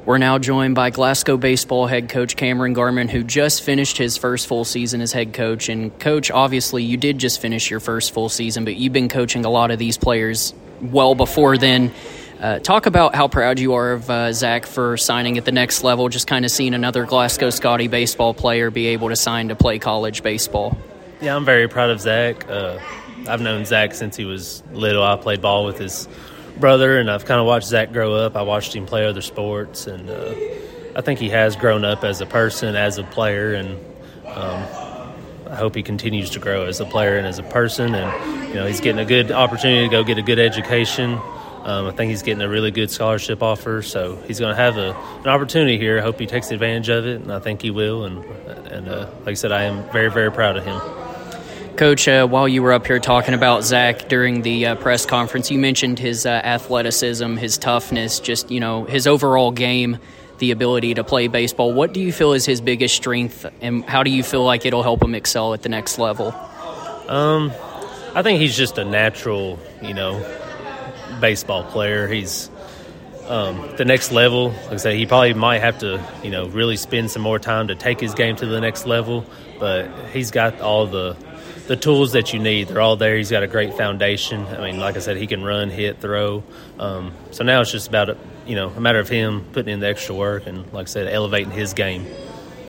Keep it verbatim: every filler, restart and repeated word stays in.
We're now joined by Glasgow baseball head coach Cameron Garman, who just finished his first full season as head coach. And, Coach, obviously you did just finish your first full season, but you've been coaching a lot of these players well before then. Uh, talk about how proud you are of uh, Zach for signing at the next level, just kind of seeing another Glasgow Scotty baseball player be able to sign to play college baseball. Yeah, I'm very proud of Zach. Uh, I've known Zach since he was little. I played ball with his brother, and I've kind of watched Zach grow up. I watched him play other sports, and uh, I think he has grown up as a person, as a player, and um, I hope he continues to grow as a player and as a person. And, you know, he's getting a good opportunity to go get a good education. Um, I think he's getting a really good scholarship offer, so he's going to have a, an opportunity here. I hope he takes advantage of it, and I think he will. And, and uh, like I said, I am very, very proud of him. Coach, uh, while you were up here talking about Zach during the uh, press conference, you mentioned his uh, athleticism, his toughness, just, you know, his overall game, the ability to play baseball. What do you feel is his biggest strength, and how do you feel like it'll help him excel at the next level? Um, I think he's just a natural, you know, baseball player. He's um, the next level. Like I say, he probably might have to, you know, really spend some more time to take his game to the next level, but he's got all the the tools that you need. They're all there. He's got a great foundation. I mean, like I said, he can run, hit, throw. Um, so now it's just about, you know, a matter of him putting in the extra work and, like I said, elevating his game.